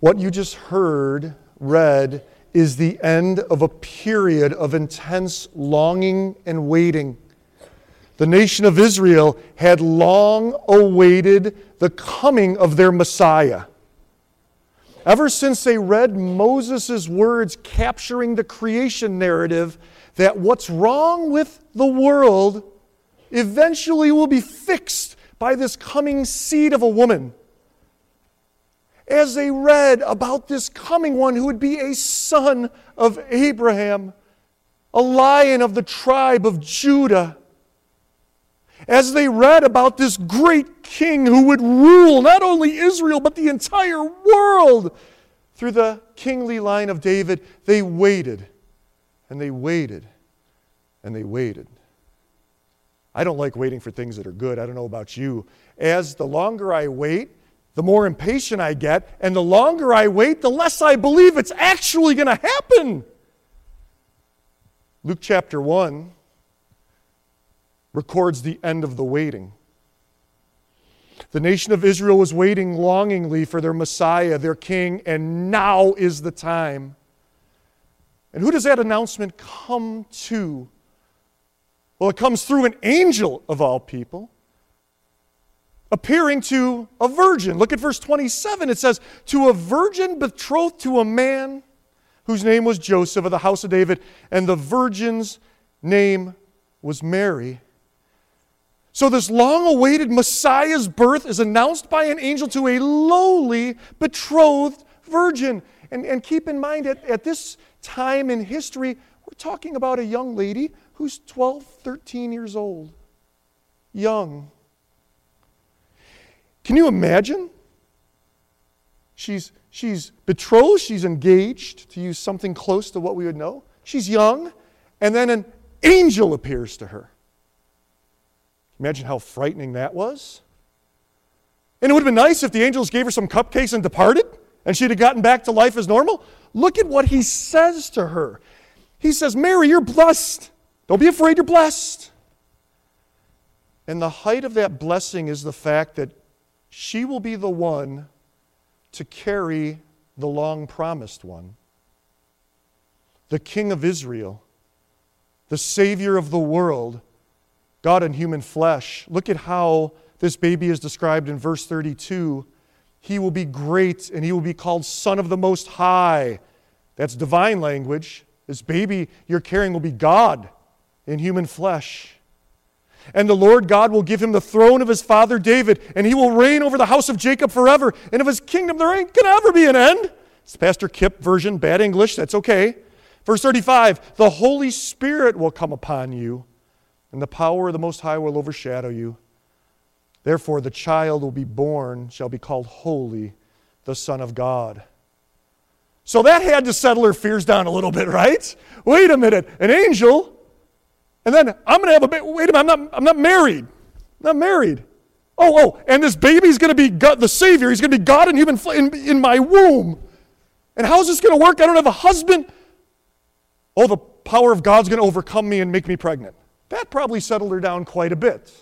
What you just read, is the end of a period of intense longing and waiting. The nation of Israel had long awaited the coming of their Messiah. Ever since they read Moses' words capturing the creation narrative that what's wrong with the world eventually will be fixed by this coming seed of a woman. As they read about this coming one who would be a son of Abraham, a lion of the tribe of Judah, as they read about this great king who would rule not only Israel but the entire world through the kingly line of David, they waited and they waited and they waited. I don't like waiting for things that are good. I don't know about you. As the longer I wait, the more impatient I get, and the longer I wait, the less I believe it's actually going to happen. Luke chapter 1 records the end of the waiting. The nation of Israel was waiting longingly for their Messiah, their King, and now is the time. And who does that announcement come to? Well, it comes through an angel of all people, appearing to a virgin. Look at verse 27. It says, to a virgin betrothed to a man whose name was Joseph of the house of David, and the virgin's name was Mary. So this long-awaited Messiah's birth is announced by an angel to a lowly, betrothed virgin. And keep in mind, at this time in history, we're talking about a young lady who's 12, 13 years old. Young. Can you imagine? She's betrothed, she's engaged, to use something close to what we would know. She's young, and then an angel appears to her. Imagine how frightening that was. And it would have been nice if the angels gave her some cupcakes and departed, and she'd have gotten back to life as normal. Look at what he says to her. He says, Mary, you're blessed. Don't be afraid, you're blessed. And the height of that blessing is the fact that she will be the one to carry the long-promised one. The King of Israel, the Savior of the world, God in human flesh. Look at how this baby is described in verse 32. He will be great and he will be called Son of the Most High. That's divine language. This baby you're carrying will be God in human flesh. And the Lord God will give him the throne of his father David, and he will reign over the house of Jacob forever, and of his kingdom there ain't going to ever be an end. It's Pastor Kip version, bad English, that's okay. Verse 35, the Holy Spirit will come upon you, and the power of the Most High will overshadow you. Therefore the child will be born, shall be called Holy, the Son of God. So that had to settle her fears down a little bit, right? Wait a minute, an angel... And then I'm going to have a baby. Wait a minute, I'm not married. I'm not married. And this baby's going to be God, the Savior. He's going to be God in human in my womb. And how's this going to work? I don't have a husband. The power of God's going to overcome me and make me pregnant. That probably settled her down quite a bit.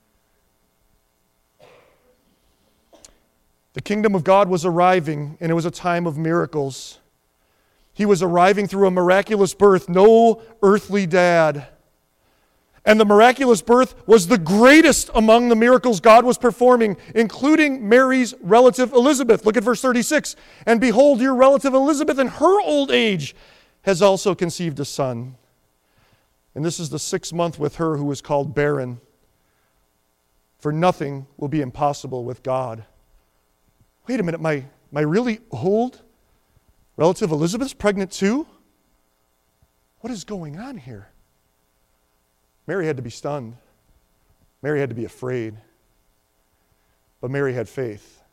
The kingdom of God was arriving, and it was a time of miracles. He was arriving through a miraculous birth, no earthly dad. And the miraculous birth was the greatest among the miracles God was performing, including Mary's relative Elizabeth. Look at verse 36. And behold, your relative Elizabeth in her old age has also conceived a son. And this is the 6th month with her who is called barren. For nothing will be impossible with God. Wait a minute, my really old relative Elizabeth's pregnant too? What is going on here? Mary had to be stunned. Mary had to be afraid. But Mary had faith.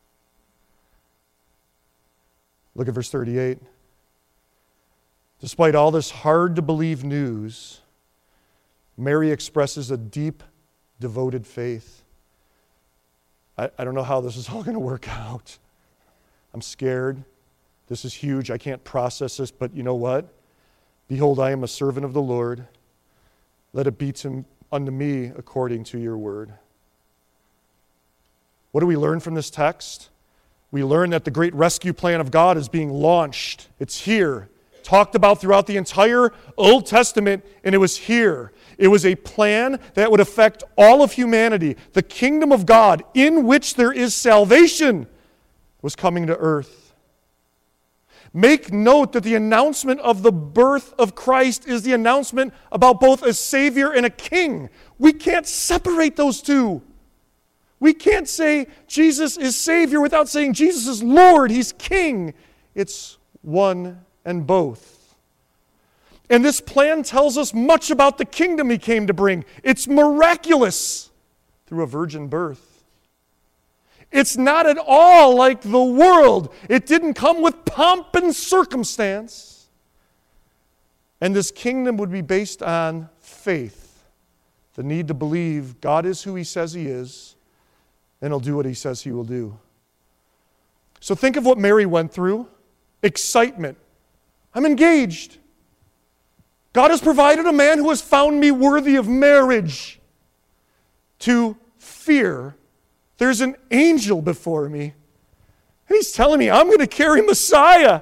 Look at verse 38. Despite all this hard-to-believe news, Mary expresses a deep, devoted faith. I don't know how this is all going to work out. I'm scared. This is huge. I can't process this, but you know what? Behold, I am a servant of the Lord. Let it be unto me according to your word. What do we learn from this text? We learn that the great rescue plan of God is being launched. It's here, talked about throughout the entire Old Testament, and it was here. It was a plan that would affect all of humanity. The kingdom of God, in which there is salvation, was coming to earth. Make note that the announcement of the birth of Christ is the announcement about both a Savior and a King. We can't separate those two. We can't say Jesus is Savior without saying Jesus is Lord, He's King. It's one and both. And this plan tells us much about the kingdom He came to bring. It's miraculous through a virgin birth. It's not at all like the world. It didn't come with pomp and circumstance. And this kingdom would be based on faith, the need to believe God is who He says He is, and He'll do what He says He will do. So think of what Mary went through. Excitement. I'm engaged. God has provided a man who has found me worthy of marriage. To fear. There's an angel before me. And he's telling me I'm going to carry Messiah.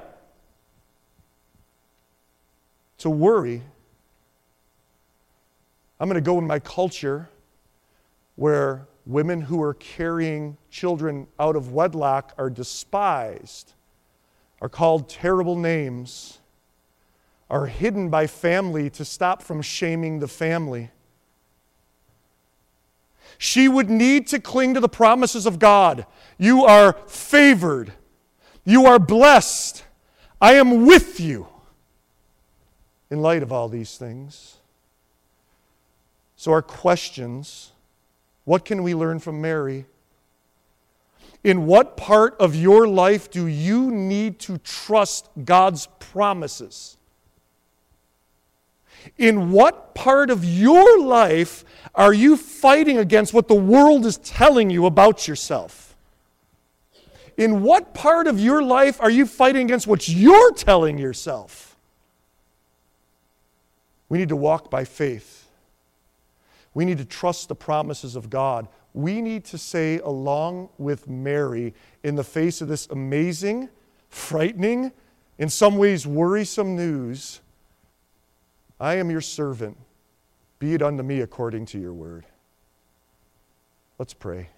To worry. I'm going to go in my culture where women who are carrying children out of wedlock are despised, are called terrible names, are hidden by family to stop from shaming the family. She would need to cling to the promises of God. You are favored. You are blessed. I am with you. In light of all these things. So our questions, what can we learn from Mary? In what part of your life do you need to trust God's promises? In what part of your life are you fighting against what the world is telling you about yourself? In what part of your life are you fighting against what you're telling yourself? We need to walk by faith. We need to trust the promises of God. We need to say, along with Mary, in the face of this amazing, frightening, in some ways worrisome news, I am your servant. Be it unto me according to your word. Let's pray.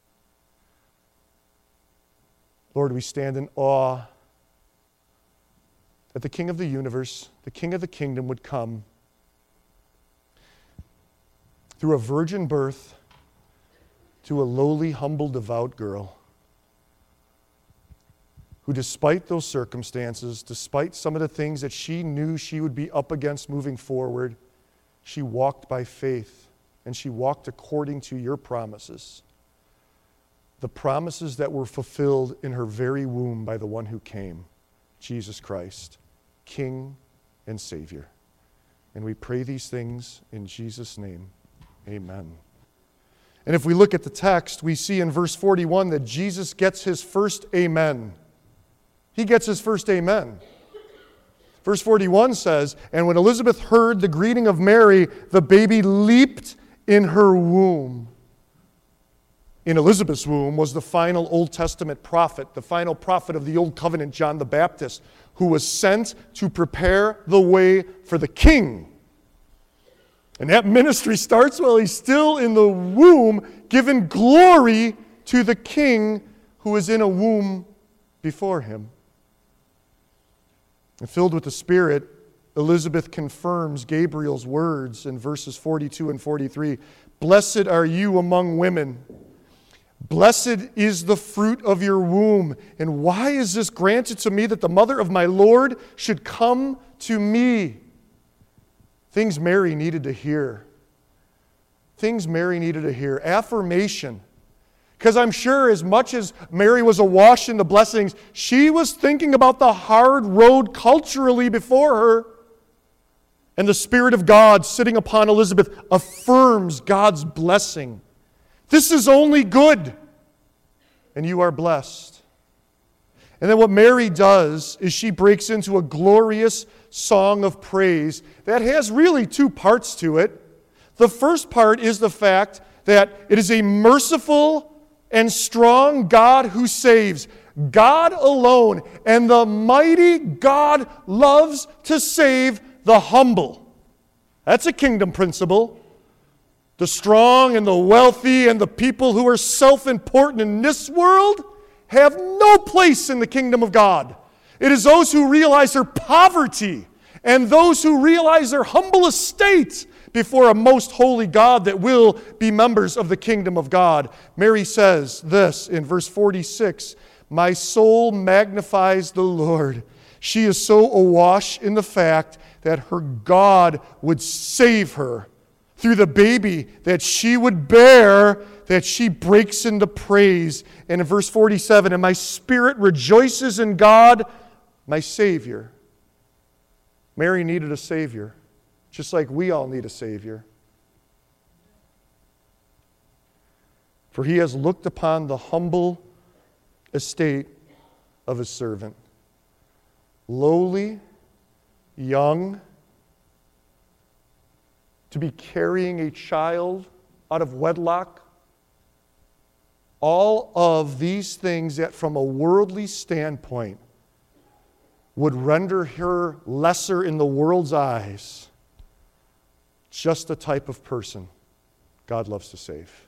Lord, we stand in awe that the King of the universe, the King of the kingdom would come through a virgin birth to a lowly, humble, devout girl who, despite those circumstances, despite some of the things that she knew she would be up against moving forward, she walked by faith and she walked according to your promises. The promises that were fulfilled in her very womb by the one who came, Jesus Christ, King and Savior. And we pray these things in Jesus' name. Amen. And if we look at the text, we see in verse 41 that Jesus gets his first amen. He gets his first amen. Verse 41 says, "And when Elizabeth heard the greeting of Mary, the baby leaped in her womb." In Elizabeth's womb was the final Old Testament prophet, the final prophet of the Old Covenant, John the Baptist, who was sent to prepare the way for the King. And that ministry starts while he's still in the womb, giving glory to the King who is in a womb before him. And filled with the Spirit, Elizabeth confirms Gabriel's words in verses 42 and 43. "Blessed are you among women. Blessed is the fruit of your womb. And why is this granted to me that the mother of my Lord should come to me?" Things Mary needed to hear. Things Mary needed to hear. Affirmation. Because I'm sure as much as Mary was awash in the blessings, she was thinking about the hard road culturally before her. And the Spirit of God sitting upon Elizabeth affirms God's blessing. This is only good, and you are blessed. And then what Mary does is she breaks into a glorious song of praise that has really two parts to it. The first part is the fact that it is a merciful and strong God who saves. God alone. And the mighty God loves to save the humble. That's a kingdom principle. The strong and the wealthy and the people who are self-important in this world have no place in the kingdom of God. It is those who realize their poverty and those who realize their humble estate before a most holy God that will be members of the kingdom of God. Mary says this in verse 46, "My soul magnifies the Lord." She is so awash in the fact that her God would save her through the baby that she would bear, that she breaks into praise. And in verse 47, "And my spirit rejoices in God, my Savior." Mary needed a Savior, just like we all need a Savior. "For he has looked upon the humble estate of his servant." Lowly, young, to be carrying a child out of wedlock. All of these things that from a worldly standpoint would render her lesser in the world's eyes, just the type of person God loves to save.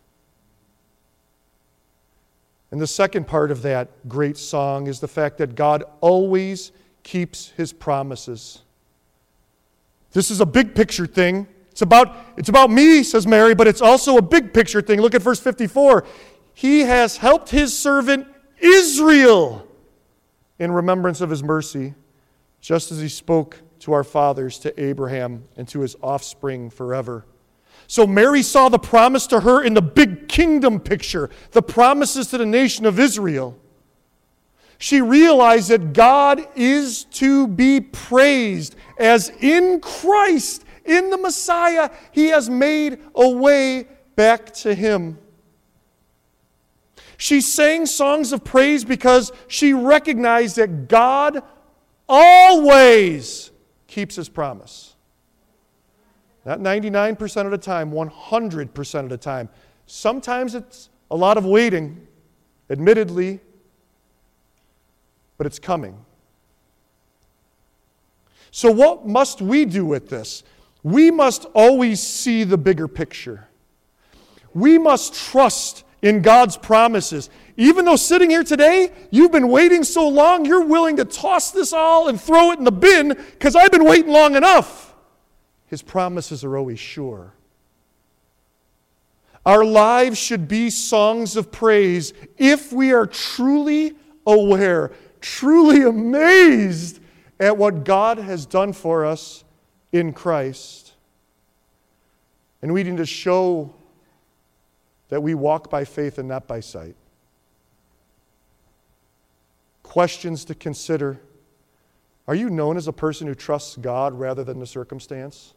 And the second part of that great song is the fact that God always keeps his promises. This is a big picture thing. It's about me, says Mary, but it's also a big picture thing. Look at verse 54. "He has helped his servant Israel in remembrance of his mercy, just as he spoke to our fathers, to Abraham, and to his offspring forever." So Mary saw the promise to her in the big kingdom picture, the promises to the nation of Israel. She realized that God is to be praised, as in Christ, in the Messiah, he has made a way back to him. She sang songs of praise because she recognized that God always keeps his promise. Not 99% of the time, 100% of the time. Sometimes it's a lot of waiting, admittedly, but it's coming. So what must we do with this? We must always see the bigger picture. We must trust in God's promises. Even though sitting here today, you've been waiting so long, you're willing to toss this all and throw it in the bin because I've been waiting long enough. His promises are always sure. Our lives should be songs of praise if we are truly aware, truly amazed at what God has done for us in Christ. And we need to show that we walk by faith and not by sight. Questions to consider. Are you known as a person who trusts God rather than the circumstance?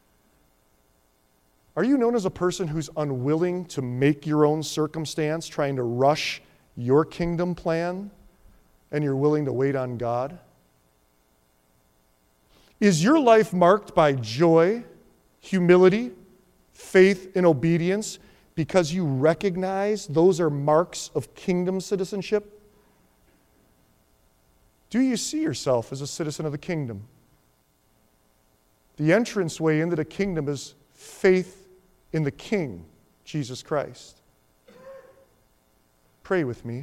Are you known as a person who's unwilling to make your own circumstance, trying to rush your kingdom plan, and you're willing to wait on God? Is your life marked by joy, humility, faith, and obedience because you recognize those are marks of kingdom citizenship? Do you see yourself as a citizen of the kingdom? The entranceway into the kingdom is faith in the King, Jesus Christ. Pray with me.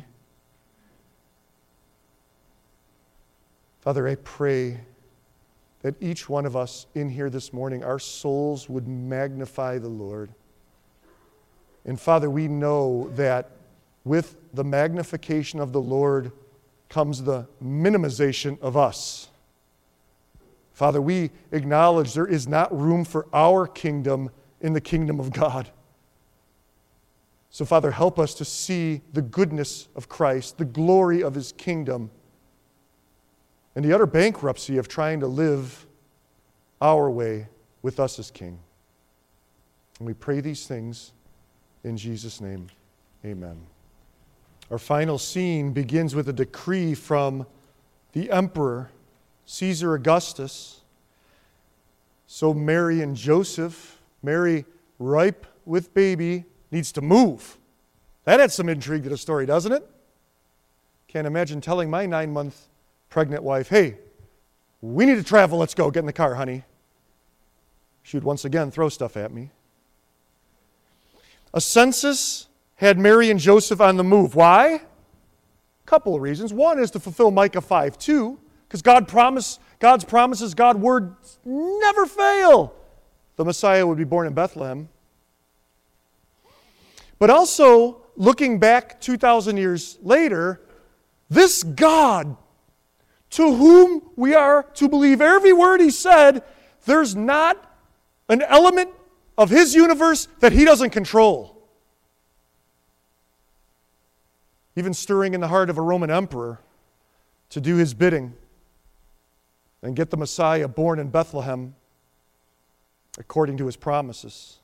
Father, I pray that each one of us in here this morning, our souls would magnify the Lord. And Father, we know that with the magnification of the Lord comes the minimization of us. Father, we acknowledge there is not room for our kingdom in the kingdom of God. So Father, help us to see the goodness of Christ, the glory of his kingdom, and the utter bankruptcy of trying to live our way with us as King. And we pray these things in Jesus' name. Amen. Our final scene begins with a decree from the emperor, Caesar Augustus. So Mary and Joseph, Mary ripe with baby, needs to move. That adds some intrigue to the story, doesn't it? Can't imagine telling my 9-month pregnant wife, hey, we need to travel, let's go, get in the car, honey. She would once again throw stuff at me. A census had Mary and Joseph on the move. Why? A couple of reasons. One is to fulfill Micah 5:2, because God's promises, God's words never fail. The Messiah would be born in Bethlehem. But also, looking back 2,000 years later, this God, to whom we are to believe every word He said, there's not an element of His universe that He doesn't control. Even stirring in the heart of a Roman emperor to do his bidding and get the Messiah born in Bethlehem according to His promises.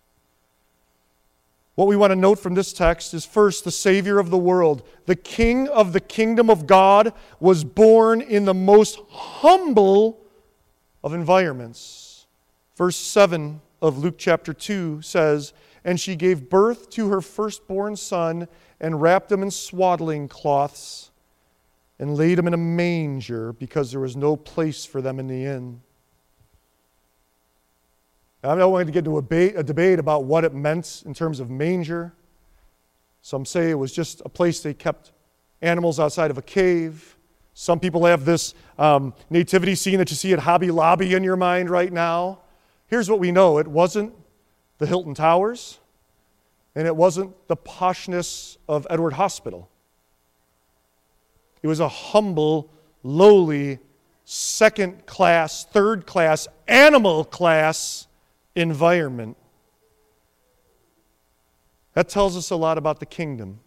What we want to note from this text is first, the Savior of the world, the King of the kingdom of God, was born in the most humble of environments. Verse 7 of Luke chapter 2 says, "And she gave birth to her firstborn son, and wrapped him in swaddling cloths, and laid him in a manger, because there was no place for them in the inn." I'm not going to get into a debate about what it meant in terms of manger. Some say it was just a place they kept animals outside of a cave. Some people have this nativity scene that you see at Hobby Lobby in your mind right now. Here's what we know. It wasn't the Hilton Towers, and it wasn't the poshness of Edward Hospital. It was a humble, lowly, second class, third class, animal class environment. That tells us a lot about the kingdom.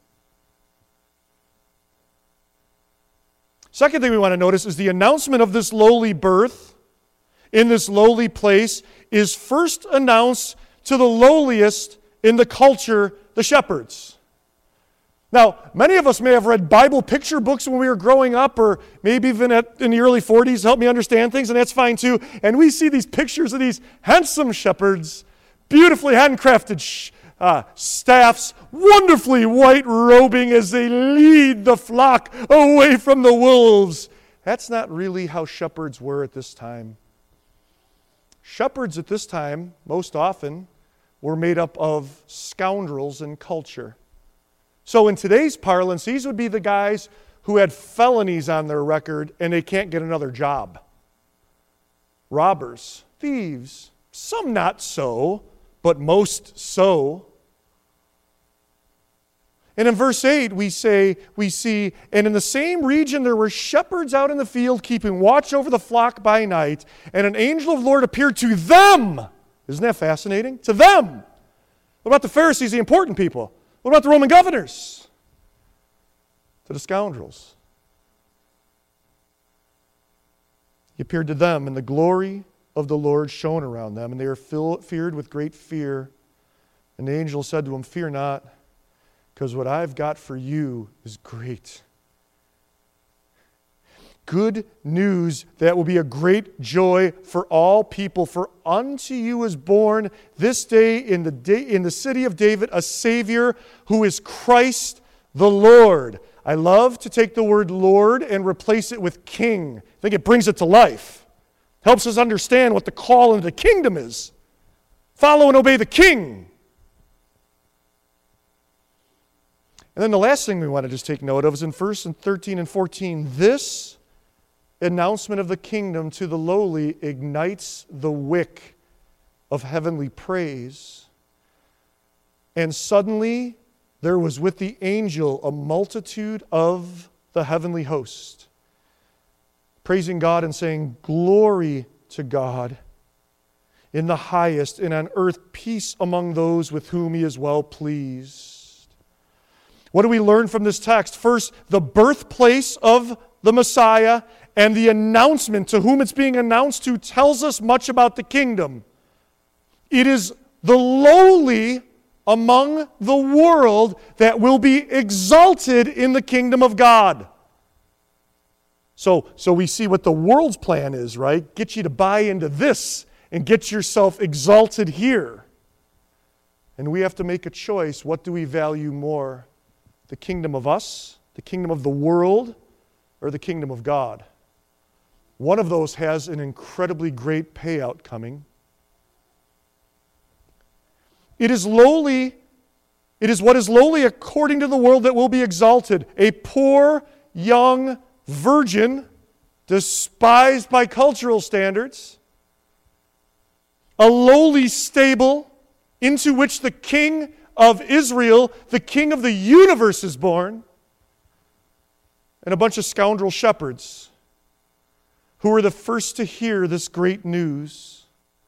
Second thing we want to notice is the announcement of this lowly birth in this lowly place is first announced to the lowliest in the culture, the shepherds. Now, many of us may have read Bible picture books when we were growing up, or maybe even in the early 40s, help me understand things, and that's fine too. And we see these pictures of these handsome shepherds, beautifully handcrafted staffs, wonderfully white robing as they lead the flock away from the wolves. That's not really how shepherds were at this time. Shepherds at this time, most often, were made up of scoundrels in culture. So in today's parlance, these would be the guys who had felonies on their record and they can't get another job. Robbers, thieves, some not so, but most so. And in verse 8 we see, "And in the same region there were shepherds out in the field keeping watch over the flock by night, and an angel of the Lord appeared to them." Isn't that fascinating? To them. What about the Pharisees, the important people? What about the Roman governors? To the scoundrels. He appeared to them, and the glory of the Lord shone around them, and they were feared with great fear. And the angel said to them, "Fear not, because what I've got for you is great." Good news that will be a great joy for all people. "For unto you is born this day in the city of David a Savior, who is Christ the Lord." I love to take the word Lord and replace it with King. I think it brings it to life. Helps us understand what the call into the kingdom is. Follow and obey the King. And then the last thing we want to just take note of is in verse 13 and 14. This announcement of the kingdom to the lowly ignites the wick of heavenly praise. "And suddenly there was with the angel a multitude of the heavenly host, praising God and saying, 'Glory to God in the highest, and on earth peace among those with whom He is well pleased.'" What do we learn from this text? First, the birthplace of the Messiah and the announcement to whom it's being announced to tells us much about the kingdom. It is the lowly among the world that will be exalted in the kingdom of God. So we see what the world's plan is, right? Get you to buy into this and get yourself exalted here. And we have to make a choice. What do we value more? The kingdom of us the kingdom of the world or the kingdom of God. One of those has an incredibly great payout coming. It is lowly. It is what is lowly according to the world that will be exalted. A poor, young virgin, despised by cultural standards. A lowly stable into which the king of Israel, the king of the universe, is born. And a bunch of scoundrel shepherds who were the first to hear this great news.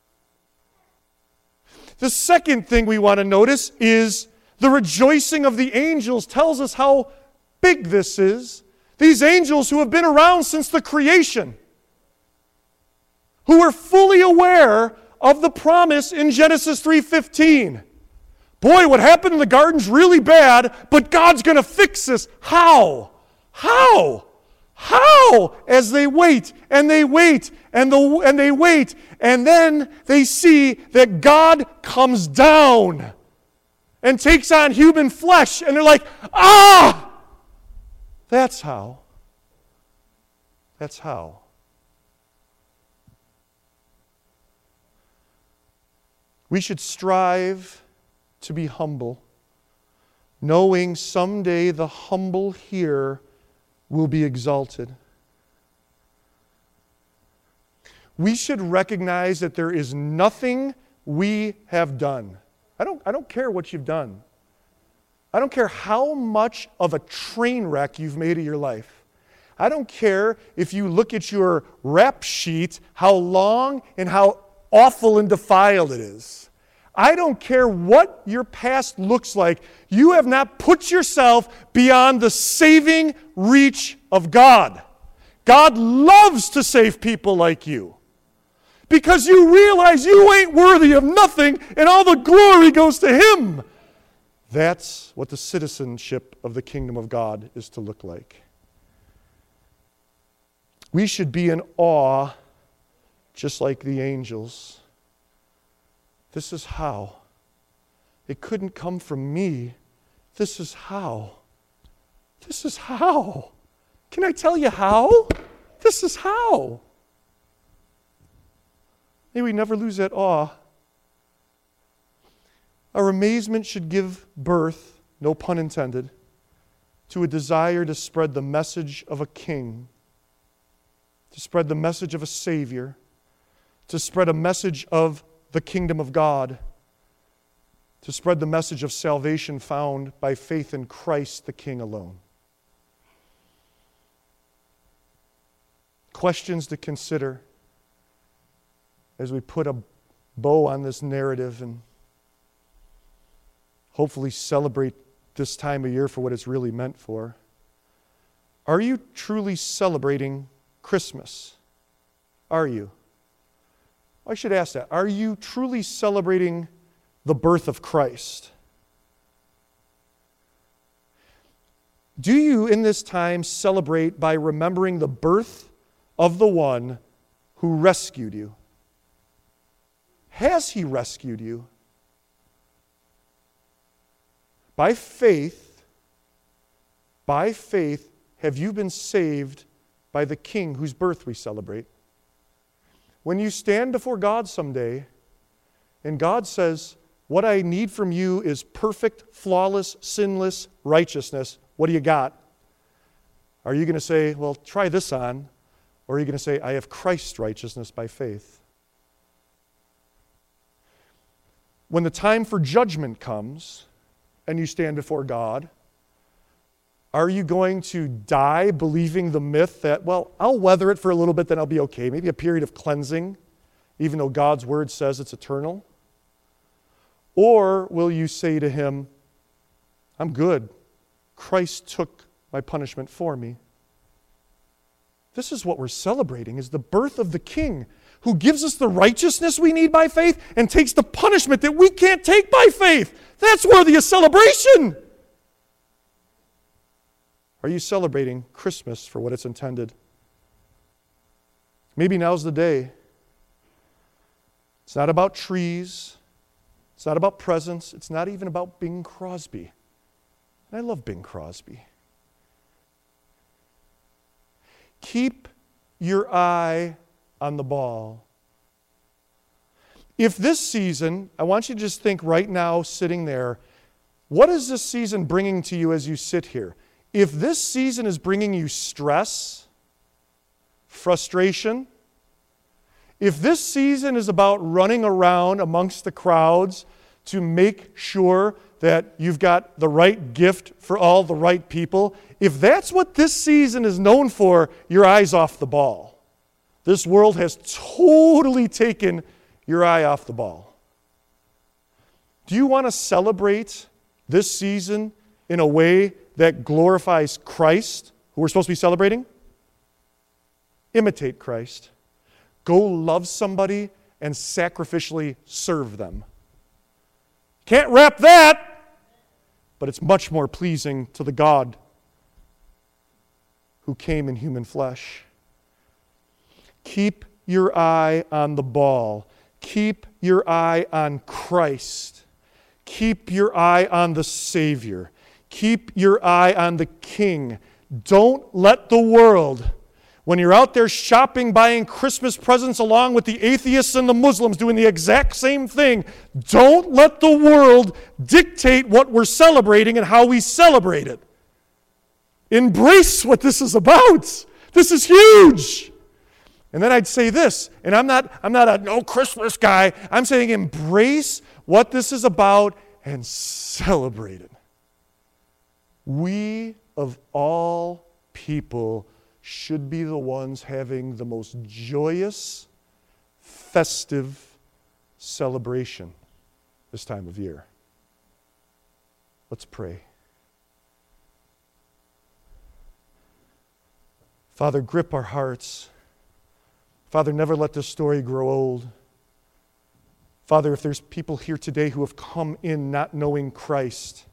The second thing we want to notice is the rejoicing of the angels tells us how big this is. These angels who have been around since the creation, who were fully aware of the promise in Genesis 3:15. Boy, what happened in the garden's really bad, but God's going to fix this. How? How? How? As they wait, and they wait, and they wait, and then they see that God comes down and takes on human flesh, and they're like, ah! That's how. That's how. We should strive to be humble, knowing someday the humble here will be exalted. We should recognize that there is nothing we have done. I don't care what you've done. I don't care how much of a train wreck you've made of your life. I don't care if you look at your rap sheet, how long and how awful and defiled it is. I don't care what your past looks like. You have not put yourself beyond the saving reach of God. God loves to save people like you, because you realize you ain't worthy of nothing and all the glory goes to Him. That's what the citizenship of the kingdom of God is to look like. We should be in awe just like the angels. This is how. It couldn't come from me. This is how. This is how. Can I tell you how? This is how. May we never lose that awe. Our amazement should give birth, no pun intended, to a desire to spread the message of a king, to spread the message of a Savior, to spread a message of the kingdom of God, to spread the message of salvation found by faith in Christ the King alone. Questions to consider as we put a bow on this narrative and hopefully celebrate this time of year for what it's really meant for. Are you truly celebrating Christmas? Are you? I should ask that. Are you truly celebrating the birth of Christ? Do you in this time celebrate by remembering the birth of the one who rescued you? Has He rescued you? By faith, have you been saved by the King whose birth we celebrate? When you stand before God someday, and God says, what I need from you is perfect, flawless, sinless righteousness, what do you got? Are you going to say, well, try this on? Or are you going to say, I have Christ's righteousness by faith? When the time for judgment comes, and you stand before God, are you going to die believing the myth that, well, I'll weather it for a little bit, then I'll be okay? Maybe a period of cleansing, even though God's word says it's eternal? Or will you say to Him, I'm good. Christ took my punishment for me. This is what we're celebrating, is the birth of the King who gives us the righteousness we need by faith and takes the punishment that we can't take by faith. That's worthy of celebration. Are you celebrating Christmas for what it's intended? Maybe now's the day. It's not about trees. It's not about presents. It's not even about Bing Crosby. And I love Bing Crosby. keep your eye on the ball. If this season, I want you to just think right now, sitting there, what is this season bringing to you as you sit here? If this season is bringing you stress, frustration, if this season is about running around amongst the crowds to make sure that you've got the right gift for all the right people, if that's what this season is known for, your eye's off the ball. This world has totally taken your eye off the ball. Do you want to celebrate this season in a way that glorifies Christ, who we're supposed to be celebrating? Imitate Christ. Go love somebody and sacrificially serve them. Can't wrap that, but it's much more pleasing to the God who came in human flesh. Keep your eye on the ball. Keep your eye on Christ. Keep your eye on the Savior. Keep your eye on the King. Don't let the world, when you're out there shopping, buying Christmas presents along with the atheists and the Muslims doing the exact same thing, don't let the world dictate what we're celebrating and how we celebrate it. Embrace what this is about. This is huge. And then I'd say this, and I'm not a no Christmas guy. I'm saying embrace what this is about and celebrate it. We, of all people, should be the ones having the most joyous, festive celebration this time of year. Let's pray. Father, grip our hearts. Father, never let this story grow old. Father, if there's people here today who have come in not knowing Christ,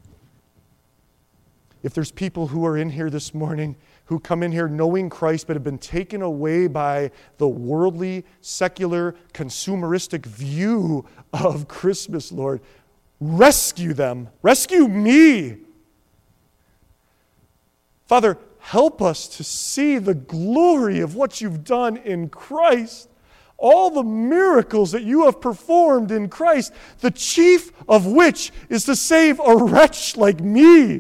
if there's people who are in here this morning who come in here knowing Christ but have been taken away by the worldly, secular, consumeristic view of Christmas, Lord, rescue them. Rescue me. Father, help us to see the glory of what you've done in Christ. All the miracles that you have performed in Christ, the chief of which is to save a wretch like me.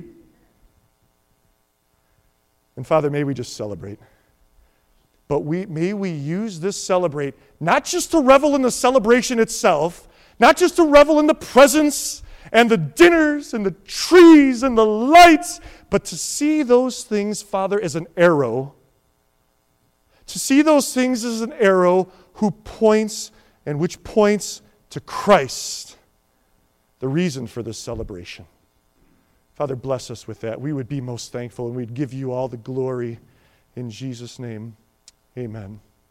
And Father, may we just celebrate. But may we use this celebrate not just to revel in the celebration itself, not just to revel in the presents and the dinners and the trees and the lights, but to see those things, Father, as an arrow. To see those things as an arrow which points to Christ, the reason for this celebration. Father, bless us with that. We would be most thankful and we'd give you all the glory in Jesus' name. Amen.